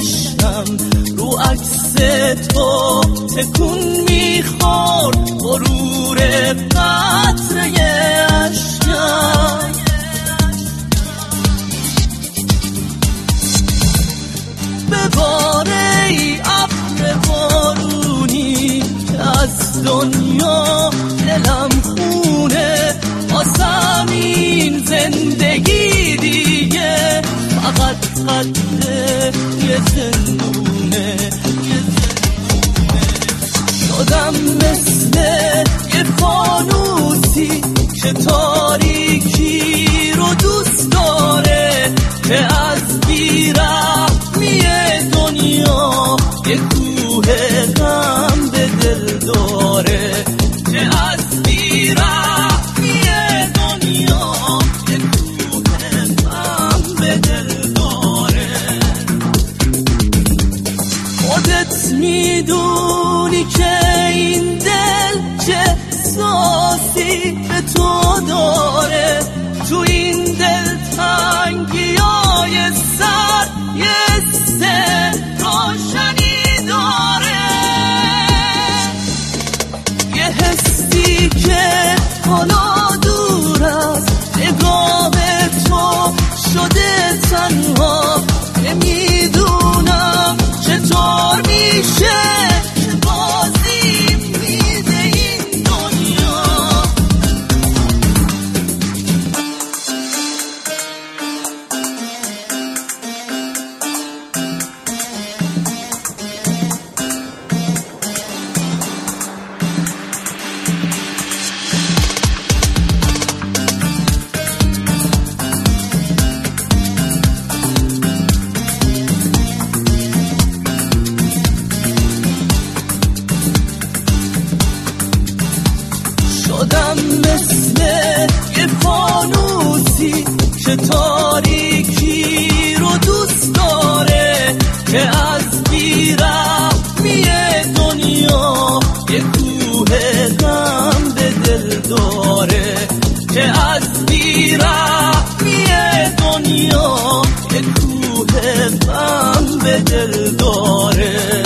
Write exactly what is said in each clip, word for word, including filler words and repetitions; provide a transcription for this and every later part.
چشم رو عکس تو تکون میخورد غرور قطره اشکم. بباره ای ابر بارونی که از دنیا دلم خونه، واسم این زندگی دیگه فقط قده یه زندونه. شدم مثل یه فانوسی که تاریکی رو دوست داره، که از بیرحمی دنیا یه کوه غم به دل داره، که از بیرحمی دنیا یه کوه غم به دل داره. خودت میدونی که این دل چه احساسی به تو داره، تو این دل تنگی های سر یه سر روشنی داره، یه حسی که حالا دور از نگاه تو شده تنها. نمیدونم چطور میشه که بازی میده این دنیا. شدم مثل یه فانوسی که تاریکی رو دوست داره، که از بیرحمی دنیا یه کوه غم به دل داره، که از بیرحمی دنیا یه کوه غم به دل داره.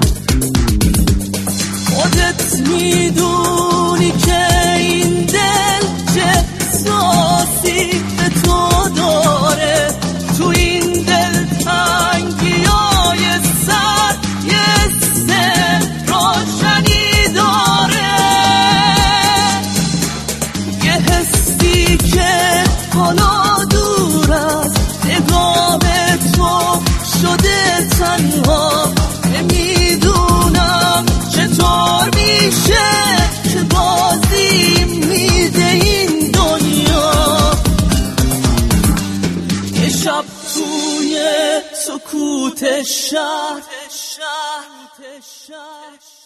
خودت میدونی که این دل چه احساسی به تو داره، تو این دل تنگی های سر یه سر روشنی داره، یه حسی که حالا دور از نگاه تو شده تنها. نمیدونم چطور میشه که بازی میده این دنیا. یه شب توی سکوت شهر